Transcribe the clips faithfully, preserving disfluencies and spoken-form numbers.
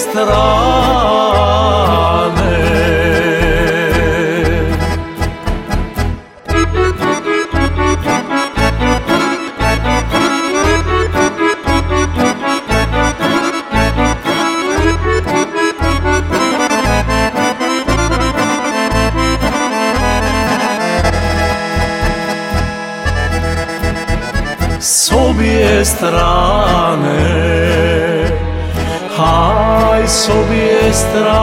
strane. S obje strane, haj s obje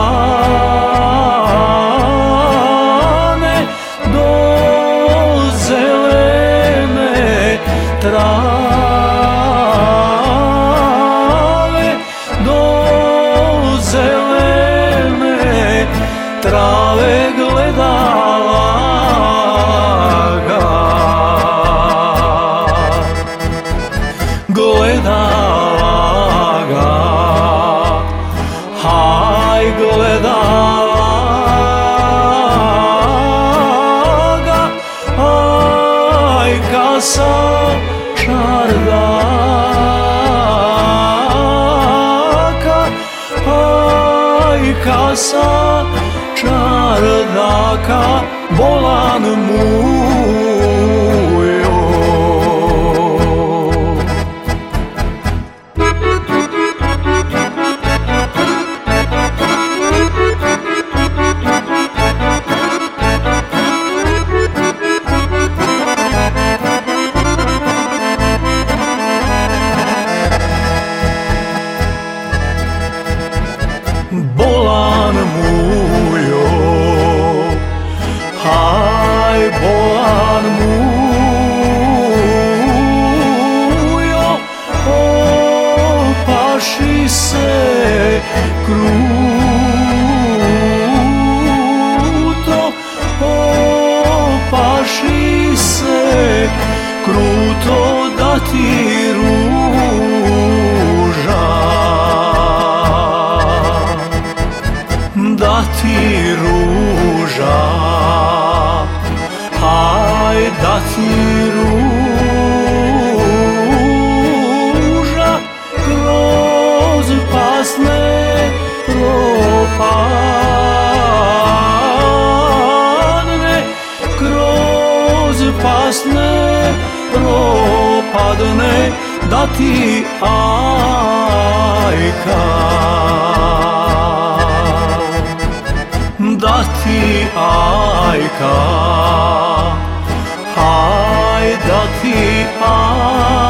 strane, do zelene trave, do zelene trave gledala ga. Gledala ga, haj gledala ga, hajka sa čardaka, hajka sa čardaka, bolan mujo. Bolan mujo, haj bolan mujo, opaši se kruto, opaši se kruto da ti ruža, da ti ruža, haj da ti ruža, kroz pasne propadne, kroz pasne propadne, da ti ajka, da ti ajka, haj da ti ajka.